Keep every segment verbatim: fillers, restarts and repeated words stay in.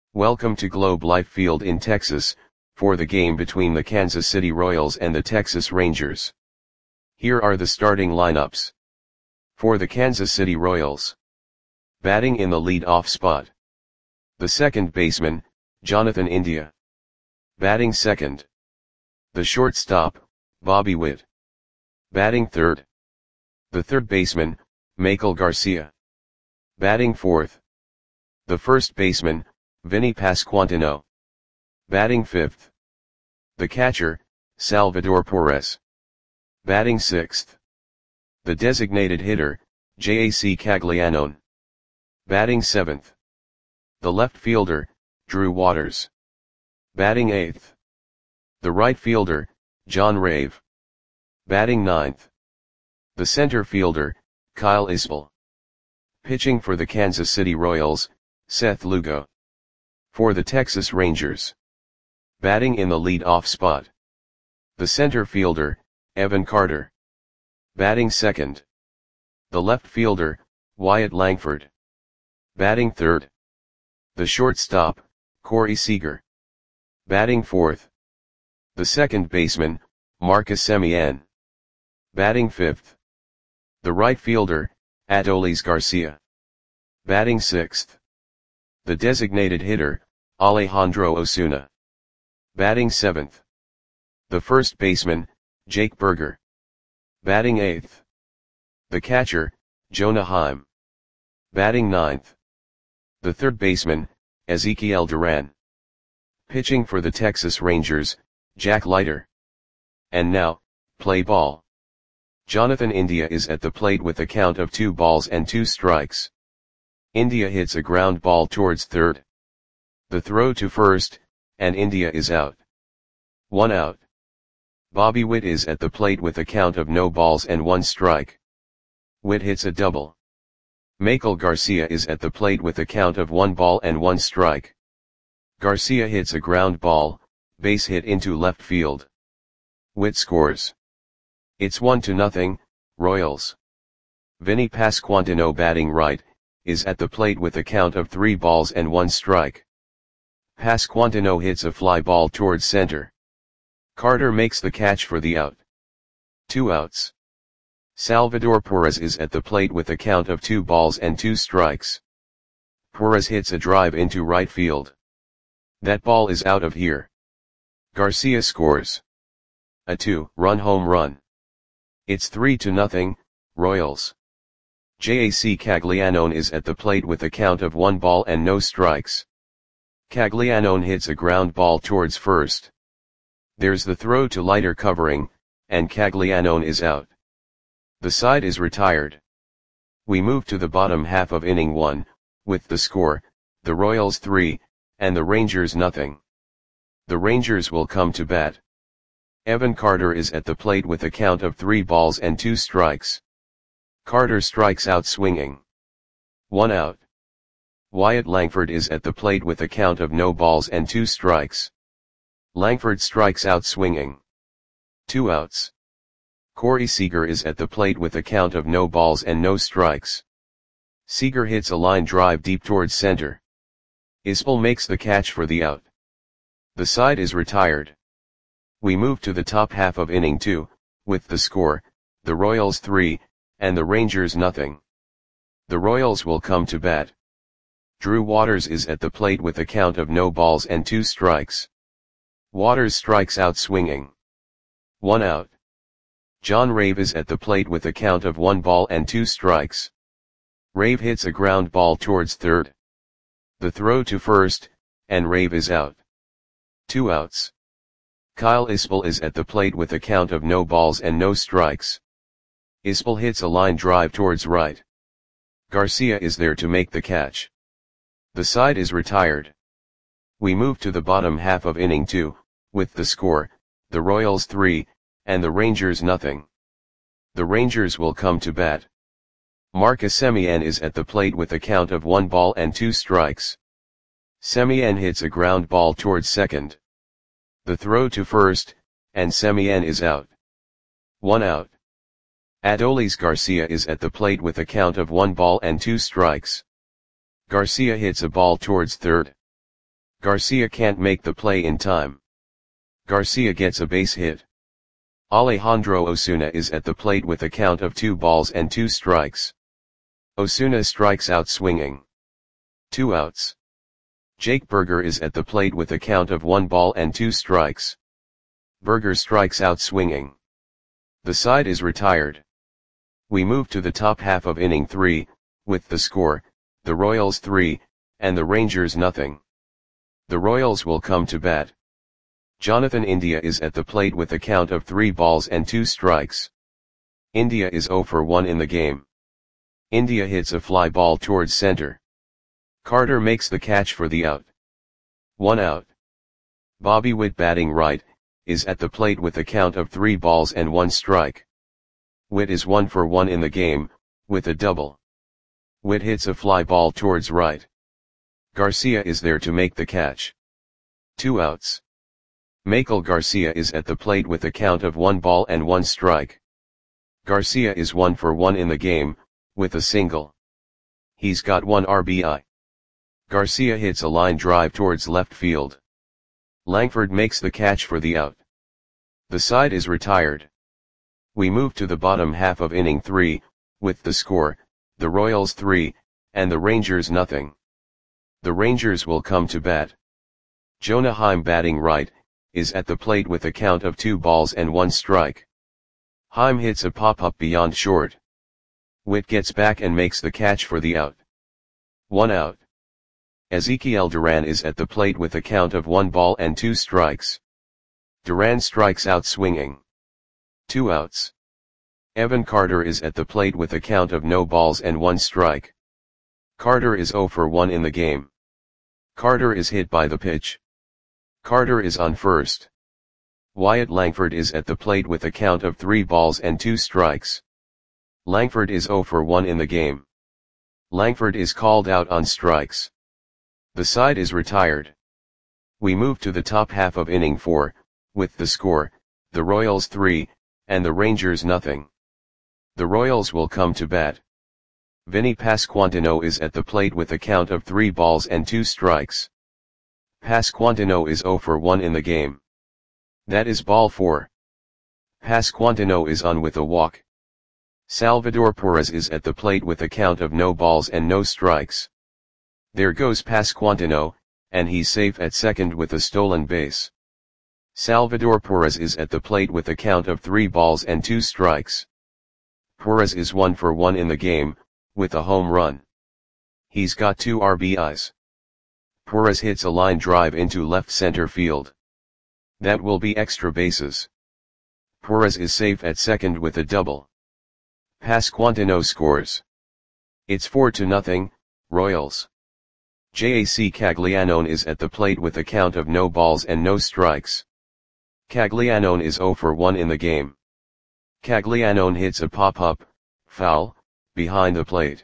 Welcome to Globe Life Field in Texas, for the game between the Kansas City Royals and the Texas Rangers. Here are the starting lineups. For the Kansas City Royals. Batting in the lead-off spot. The second baseman, Jonathan India. Batting second. The shortstop, Bobby Witt. Batting third. The third baseman, Maikel Garcia. Batting fourth. The first baseman, Vinny Pasquantino. Batting fifth. The catcher, Salvador Perez. Batting sixth. The designated hitter, J A C Caglianone. Batting seventh. The left fielder, Drew Waters. Batting eighth. The right fielder, John Rave. Batting ninth. The center fielder, Kyle Isbell. Pitching for the Kansas City Royals, Seth Lugo. For the Texas Rangers. Batting in the lead-off spot. The center fielder, Evan Carter. Batting second. The left fielder, Wyatt Langford. Batting third. The shortstop, Corey Seager. Batting fourth. The second baseman, Marcus Semien. Batting fifth. The right fielder, Adolis Garcia. Batting sixth. The designated hitter, Alejandro Osuna. Batting seventh. The first baseman, Jake Burger. Batting eighth. The catcher, Jonah Heim. Batting ninth. The third baseman, Ezekiel Duran. Pitching for the Texas Rangers, Jack Leiter. And now, play ball. Jonathan India is at the plate with a count of two balls and two strikes. India hits a ground ball towards third. The throw to first, and India is out. One out. Bobby Witt is at the plate with a count of no balls and one strike. Witt hits a double. Maikel Garcia is at the plate with a count of one ball and one strike. Garcia hits a ground ball, base hit into left field. Witt scores. It's one to nothing, Royals. Vinny Pasquantino, batting right, is at the plate with a count of three balls and one strike. Pasquantino hits a fly ball towards center. Carter makes the catch for the out. Two outs. Salvador Perez is at the plate with a count of two balls and two strikes. Perez hits a drive into right field. That ball is out of here. Garcia scores. A two-run home run. It's three to nothing, Royals. J A C Caglianone is at the plate with a count of one ball and no strikes. Caglianone hits a ground ball towards first. There's the throw to Leiter covering, and Caglianone is out. The side is retired. We move to the bottom half of inning one, with the score, the Royals three, and the Rangers nothing. The Rangers will come to bat. Evan Carter is at the plate with a count of three balls and two strikes. Carter strikes out swinging. One out. Wyatt Langford is at the plate with a count of no balls and two strikes. Langford strikes out swinging. Two outs. Corey Seager is at the plate with a count of no balls and no strikes. Seager hits a line drive deep towards center. Isbell makes the catch for the out. The side is retired. We move to the top half of inning two, with the score, the Royals three, and the Rangers nothing. The Royals will come to bat. Drew Waters is at the plate with a count of no balls and two strikes. Waters strikes out swinging. One out. John Rave is at the plate with a count of one ball and two strikes. Rave hits a ground ball towards third. The throw to first, and Rave is out. Two outs. Kyle Isbell is at the plate with a count of no balls and no strikes. Isbell hits a line drive towards right. Garcia is there to make the catch. The side is retired. We move to the bottom half of inning two, with the score, the Royals three, and the Rangers nothing. The Rangers will come to bat. Marcus Semien is at the plate with a count of one ball and two strikes. Semien hits a ground ball towards second. The throw to first, and Semien is out. One out. Adolis Garcia is at the plate with a count of one ball and two strikes. Garcia hits a ball towards third. Garcia can't make the play in time. Garcia gets a base hit. Alejandro Osuna is at the plate with a count of two balls and two strikes. Osuna strikes out swinging. Two outs. Jake Burger is at the plate with a count of one ball and two strikes. Burger strikes out swinging. The side is retired. We move to the top half of inning three, with the score, the Royals three, and the Rangers nothing. The Royals will come to bat. Jonathan India is at the plate with a count of three balls and two strikes. India is oh for one in the game. India hits a fly ball towards center. Carter makes the catch for the out. One out. Bobby Witt, batting right, is at the plate with a count of three balls and one strike. Witt is one for one in the game, with a double. Witt hits a fly ball towards right. Garcia is there to make the catch. Two outs. Maikel Garcia is at the plate with a count of one ball and one strike. Garcia is one for one in the game, with a single. He's got one R B I. Garcia hits a line drive towards left field. Langford makes the catch for the out. The side is retired. We move to the bottom half of inning three, with the score, the Royals three, and the Rangers nothing. The Rangers will come to bat. Jonah Heim, batting right, is at the plate with a count of two balls and one strike. Heim hits a pop-up beyond short. Witt gets back and makes the catch for the out. One out. Ezekiel Duran is at the plate with a count of one ball and two strikes. Duran strikes out swinging. Two outs. Evan Carter is at the plate with a count of no balls and one strike. Carter is oh for one in the game. Carter is hit by the pitch. Carter is on first. Wyatt Langford is at the plate with a count of three balls and two strikes. Langford is oh for one in the game. Langford is called out on strikes. The side is retired. We move to the top half of inning four, with the score, the Royals three, and the Rangers nothing. The Royals will come to bat. Vinny Pasquantino is at the plate with a count of three balls and two strikes. Pasquantino is oh for one in the game. That is ball four. Pasquantino is on with a walk. Salvador Perez is at the plate with a count of no balls and no strikes. There goes Pasquantino, and he's safe at second with a stolen base. Salvador Perez is at the plate with a count of three balls and two strikes. Perez is one for one in the game, with a home run. He's got two R B Is. Perez hits a line drive into left center field. That will be extra bases. Perez is safe at second with a double. Pasquantino scores. It's four to nothing, Royals. J A C Caglianone is at the plate with a count of no balls and no strikes. Caglianone is oh for one in the game. Caglianone hits a pop-up, foul, behind the plate.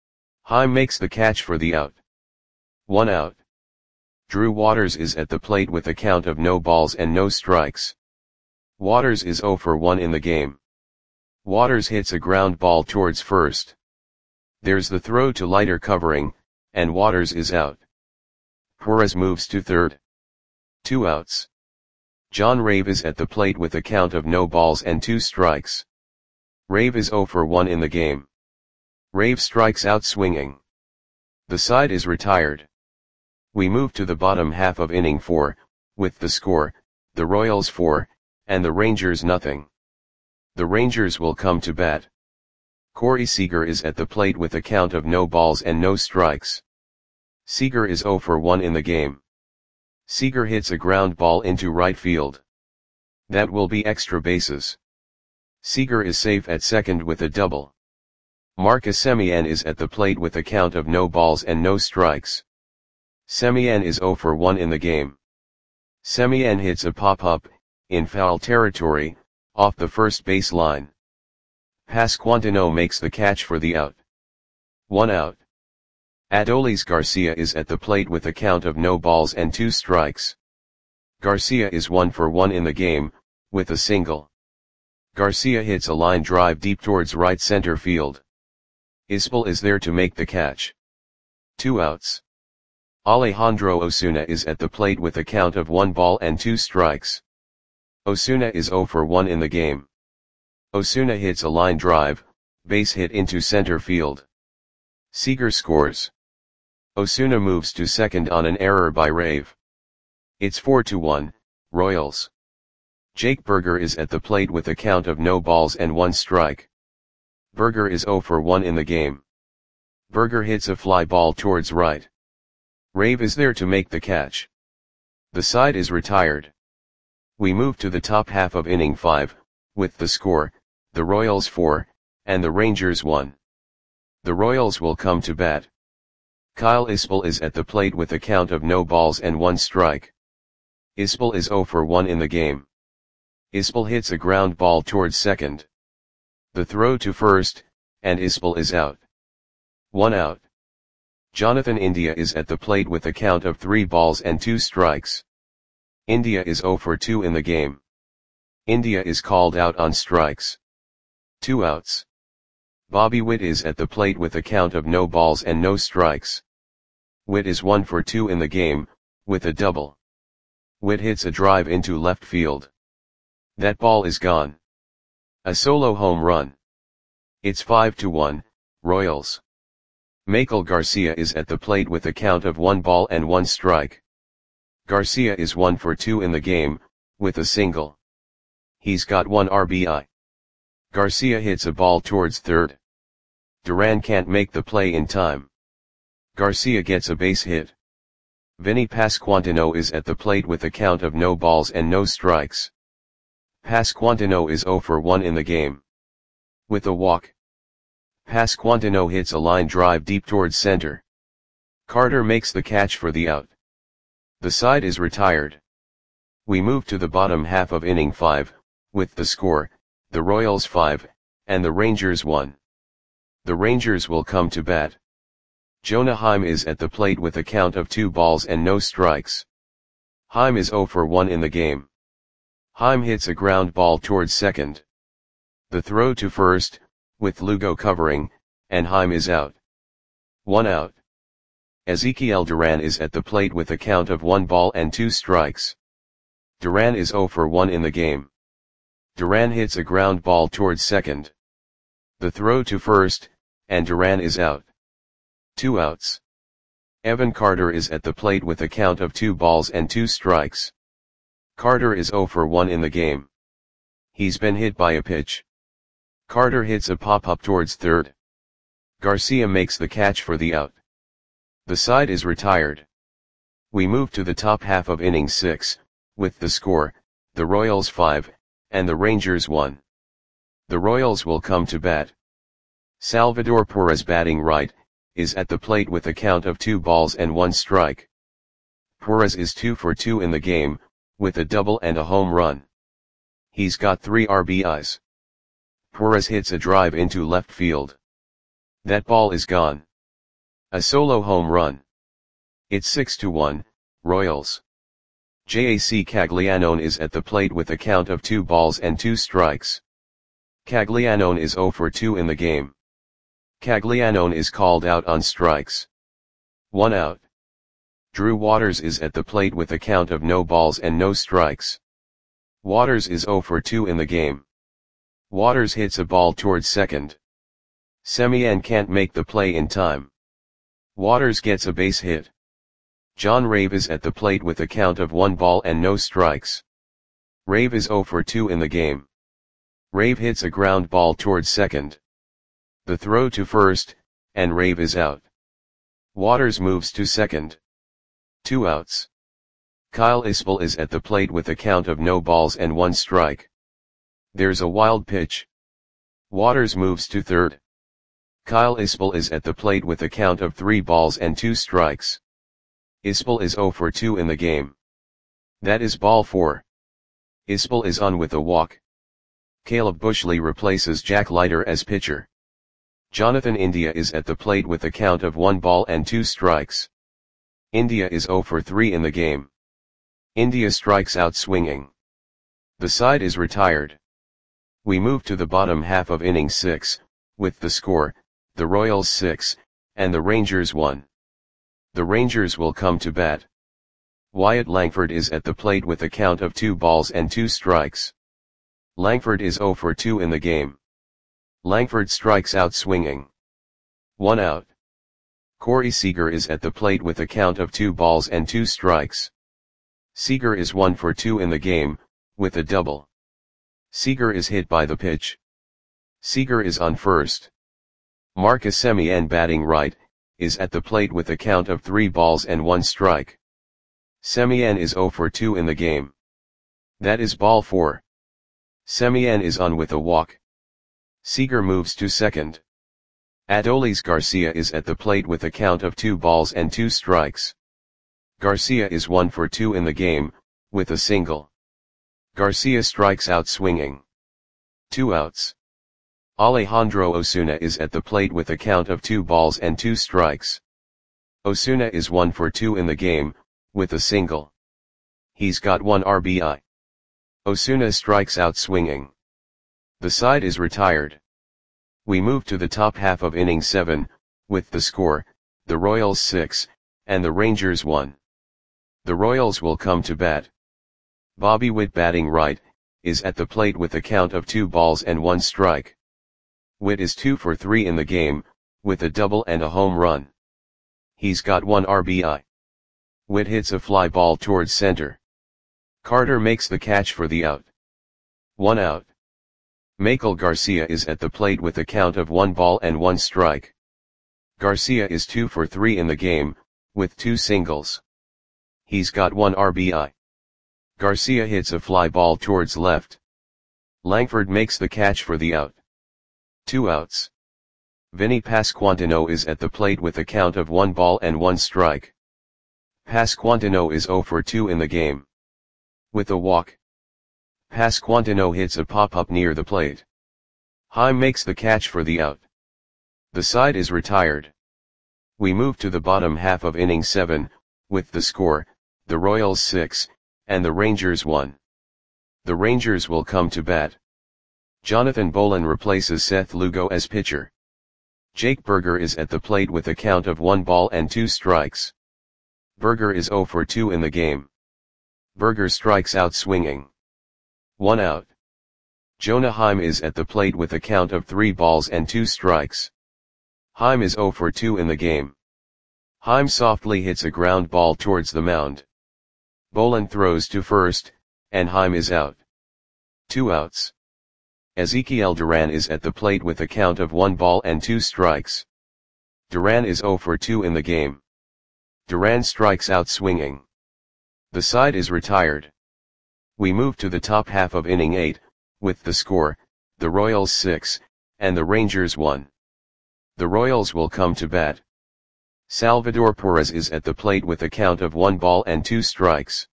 Heim makes the catch for the out. One out. Drew Waters is at the plate with a count of no balls and no strikes. Waters is oh for one in the game. Waters hits a ground ball towards first. There's the throw to lighter covering, and Waters is out. Perez moves to third. Two outs. John Rave is at the plate with a count of no balls and two strikes. Rave is oh for one in the game. Rave strikes out swinging. The side is retired. We move to the bottom half of inning four, with the score, the Royals four, and the Rangers nothing. The Rangers will come to bat. Corey Seager is at the plate with a count of no balls and no strikes. Seager is oh for one in the game. Seager hits a ground ball into right field. That will be extra bases. Seager is safe at second with a double. Marcus Semien is at the plate with a count of no balls and no strikes. Semien is oh for one in the game. Semien hits a pop-up, in foul territory, off the first base line. Pasquantino makes the catch for the out. One out. Adolis Garcia is at the plate with a count of no balls and two strikes. Garcia is one for one in the game, with a single. Garcia hits a line drive deep towards right center field. Ispel is there to make the catch. Two outs. Alejandro Osuna is at the plate with a count of one ball and two strikes. Osuna is zero for one in the game. Osuna hits a line drive, base hit into center field. Seager scores. Osuna moves to second on an error by Rave. It's four to one, Royals. Jake Burger is at the plate with a count of no balls and one strike. Burger is zero for one in the game. Burger hits a fly ball towards right. Rave is there to make the catch. The side is retired. We move to the top half of inning five, with the score, the Royals four, and the Rangers one. The Royals will come to bat. Kyle Isbell is at the plate with a count of no balls and one strike. Isbell is zero for one in the game. Isbell hits a ground ball towards second. The throw to first, and Isbell is out. One out. Jonathan India is at the plate with a count of three balls and two strikes. India is zero for two in the game. India is called out on strikes. Two outs. Bobby Witt is at the plate with a count of no balls and no strikes. Witt is one for two in the game, with a double. Witt hits a drive into left field. That ball is gone. A solo home run. It's five to one, Royals. Maikel Garcia is at the plate with a count of one ball and one strike. Garcia is one for two in the game, with a single. He's got one R B I. Garcia hits a ball towards third. Duran can't make the play in time. Garcia gets a base hit. Vinny Pasquantino is at the plate with a count of no balls and no strikes. Pasquantino is zero for one in the game. With a walk. Pasquantino hits a line drive deep towards center. Carter makes the catch for the out. The side is retired. We move to the bottom half of inning five, with the score, the Royals five, and the Rangers one. The Rangers will come to bat. Jonah Heim is at the plate with a count of two balls and no strikes. Heim is zero for one in the game. Heim hits a ground ball towards second. The throw to first, with Lugo covering, and Heim is out. One out. Ezekiel Duran is at the plate with a count of one ball and two strikes. Duran is zero for one in the game. Duran hits a ground ball towards second. The throw to first, and Duran is out. Two outs. Evan Carter is at the plate with a count of two balls and two strikes. Carter is zero for one in the game. He's been hit by a pitch. Carter hits a pop-up towards third. Garcia makes the catch for the out. The side is retired. We move to the top half of inning six, with the score, the Royals five, and the Rangers one. The Royals will come to bat. Salvador Perez, batting right, is at the plate with a count of two balls and one strike. Perez is two for two in the game, with a double and a home run. He's got three R B Is. Perez hits a drive into left field. That ball is gone. A solo home run. It's six to one, Royals. J A C Caglianone is at the plate with a count of two balls and two strikes. Caglianone is zero for two in the game. Caglianone is called out on strikes. One out. Drew Waters is at the plate with a count of no balls and no strikes. Waters is zero for two in the game. Waters hits a ball towards second. Semien can't make the play in time. Waters gets a base hit. John Rave is at the plate with a count of one ball and no strikes. Rave is zero for two in the game. Rave hits a ground ball towards second. The throw to first, and Rave is out. Waters moves to second. Two outs. Kyle Isbell is at the plate with a count of no balls and one strike. There's a wild pitch. Waters moves to third. Kyle Isbell is at the plate with a count of three balls and two strikes. Isbell is zero for two in the game. That is ball four. Isbell is on with a walk. Caleb Bushley replaces Jack Leiter as pitcher. Jonathan India is at the plate with a count of one ball and two strikes. India is zero for three in the game. India strikes out swinging. The side is retired. We move to the bottom half of inning six, with the score, the Royals six, and the Rangers one. The Rangers will come to bat. Wyatt Langford is at the plate with a count of two balls and two strikes. Langford is oh for two in the game. Langford strikes out swinging. One out. Corey Seager is at the plate with a count of two balls and two strikes. Seager is one for two in the game, with a double. Seager is hit by the pitch. Seager is on first. Marcus Semien, batting right, is at the plate with a count of three balls and one strike. Semien is oh for two in the game. That is ball four. Semien is on with a walk. Seager moves to second. Adolis Garcia is at the plate with a count of two balls and two strikes. Garcia is one for two in the game, with a single. Garcia strikes out swinging. Two outs. Alejandro Osuna is at the plate with a count of two balls and two strikes. Osuna is one for two in the game, with a single. He's got one R B I. Osuna strikes out swinging. The side is retired. We move to the top half of inning seven, with the score, the Royals six, and the Rangers one. The Royals will come to bat. Bobby Witt, batting right, is at the plate with a count of two balls and one strike. Witt is two for three in the game, with a double and a home run. He's got one R B I. Witt hits a fly ball towards center. Carter makes the catch for the out. One out. Maikel Garcia is at the plate with a count of one ball and one strike. Garcia is two for three in the game, with two singles. He's got one R B I. Garcia hits a fly ball towards left. Langford makes the catch for the out. Two outs. Vinny Pasquantino is at the plate with a count of one ball and one strike. Pasquantino is oh for two in the game. With a walk. Pasquantino hits a pop-up near the plate. Heim makes the catch for the out. The side is retired. We move to the bottom half of inning seven, with the score, the Royals six, and the Rangers one. The Rangers will come to bat. Jonathan Bolin replaces Seth Lugo as pitcher. Jake Burger is at the plate with a count of one ball and two strikes. Burger is oh for two in the game. Burger strikes out swinging. One out. Jonah Heim is at the plate with a count of three balls and two strikes. Heim is oh for two in the game. Heim softly hits a ground ball towards the mound. Bolin throws to first, and Heim is out. Two outs. Ezekiel Duran is at the plate with a count of one ball and two strikes. Duran is oh for two in the game. Duran strikes out swinging. The side is retired. We move to the top half of inning eight, with the score, the Royals six, and the Rangers one. The Royals will come to bat. Salvador Perez is at the plate with a count of one ball and two strikes.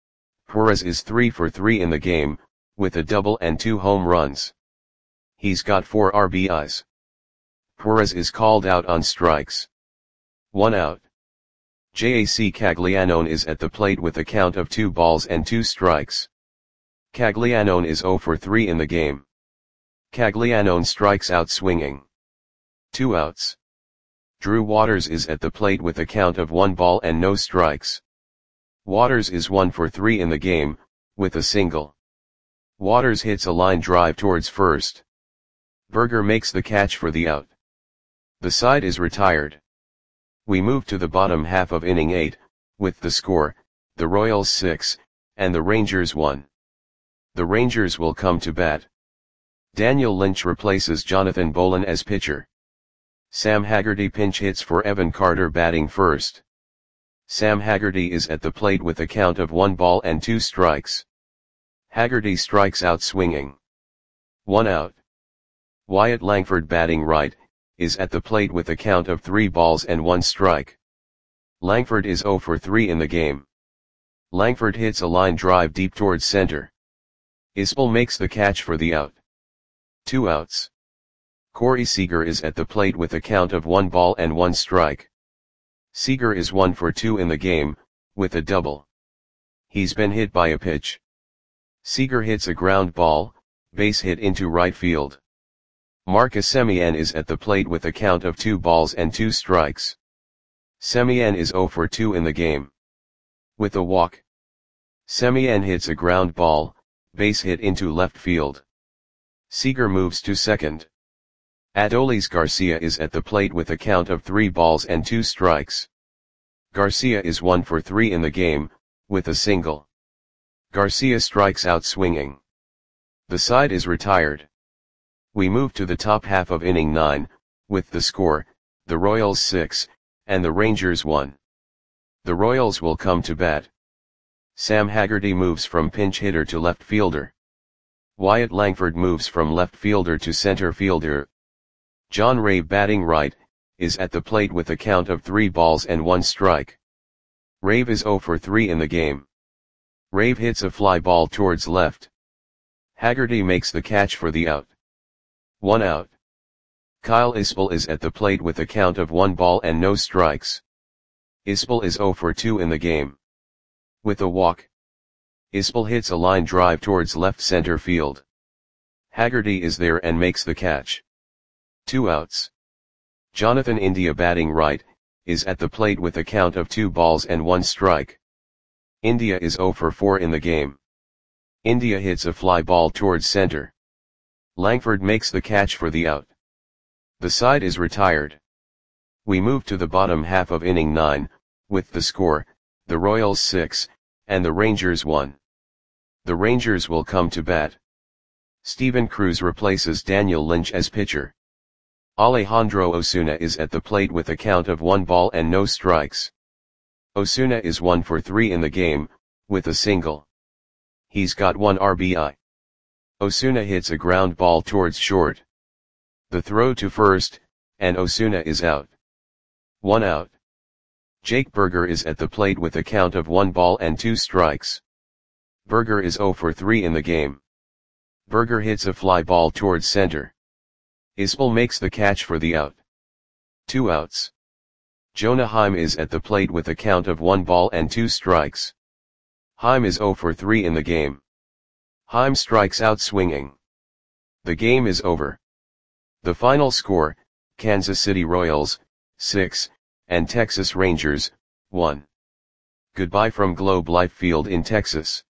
Perez is three for three in the game, with a double and two home runs. He's got four R B Is. Perez is called out on strikes. One out. J A C Caglianone is at the plate with a count of two balls and two strikes. Caglianone is oh for three in the game. Caglianone strikes out swinging. Two outs. Drew Waters is at the plate with a count of one ball and no strikes. Waters is one for three in the game, with a single. Waters hits a line drive towards first. Burger makes the catch for the out. The side is retired. We move to the bottom half of inning eight, with the score, the Royals six, and the Rangers one. The Rangers will come to bat. Daniel Lynch replaces Jonathan Bolin as pitcher. Sam Haggerty pinch hits for Evan Carter, batting first. Sam Haggerty is at the plate with a count of one ball and two strikes. Haggerty strikes out swinging. One out. Wyatt Langford, batting right, is at the plate with a count of three balls and one strike. Langford is oh for three in the game. Langford hits a line drive deep towards center. Isbell makes the catch for the out. Two outs. Corey Seager is at the plate with a count of one ball and one strike. Seager is one for two in the game, with a double. He's been hit by a pitch. Seager hits a ground ball, base hit into right field. Marcus Semien is at the plate with a count of two balls and two strikes. Semien is zero for two in the game. With a walk. Semien hits a ground ball, base hit into left field. Seager moves to second. Adolis Garcia is at the plate with a count of three balls and two strikes. Garcia is one for three in the game, with a single. Garcia strikes out swinging. The side is retired. We move to the top half of inning nine, with the score, the Royals six, and the Rangers one. The Royals will come to bat. Sam Haggerty moves from pinch hitter to left fielder. Wyatt Langford moves from left fielder to center fielder. John Ray, batting right, is at the plate with a count of three balls and one strike. Rave is zero for three in the game. Rave hits a fly ball towards left. Haggerty makes the catch for the out. One out. Kyle Isbell is at the plate with a count of one ball and no strikes. Isbell is zero for two in the game. With a walk. Isbell hits a line drive towards left center field. Haggerty is there and makes the catch. Two outs. Jonathan India, batting right, is at the plate with a count of two balls and one strike. India is zero for four in the game. India hits a fly ball towards center. Langford makes the catch for the out. The side is retired. We move to the bottom half of inning nine, with the score, the Royals six, and the Rangers one. The Rangers will come to bat. Steven Cruz replaces Daniel Lynch as pitcher. Alejandro Osuna is at the plate with a count of one ball and no strikes. Osuna is one for three in the game, with a single. He's got one R B I. Osuna hits a ground ball towards short. The throw to first, and Osuna is out. One out. Jake Burger is at the plate with a count of one ball and two strikes. Burger is zero for three in the game. Burger hits a fly ball towards center. Isbell makes the catch for the out. Two outs. Jonah Heim is at the plate with a count of one ball and two strikes. Heim is zero for three in the game. Heim strikes out swinging. The game is over. The final score, Kansas City Royals, six, and Texas Rangers, one. Goodbye from Globe Life Field in Texas.